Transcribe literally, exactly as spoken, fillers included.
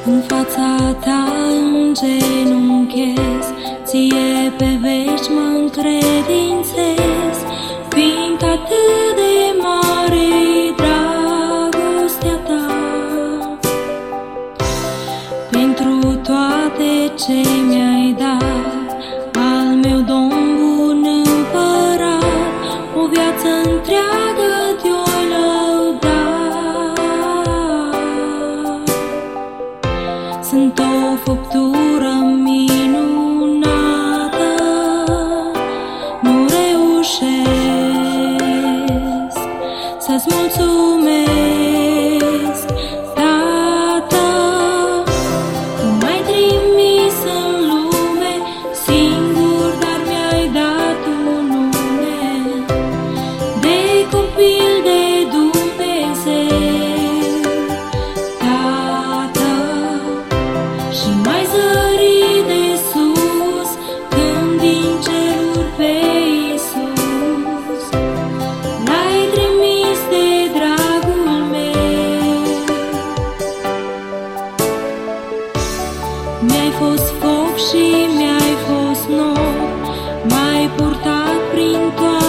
În fața ta îngenunchez, ție pe veci mă încredințez, fiindcă atât de mare-i dragostea ta. Pentru toate ce mi-ai dat, al meu Domn bun împărat, o viață întreagă te-o-i lăuda. Sunt o făptură minunată, nu reușesc să-ți mulțumesc, Tată. Tu m-ai trimis în lume singur, dar mi-ai dat un nume de copil de Dumnezeu, Tată. Și m-ai zărit de sus când din ceruri pe Iisus l-ai trimis de dragul meu. Mi-ai fost foc și mi-ai fost nor, m-ai purtat prin toate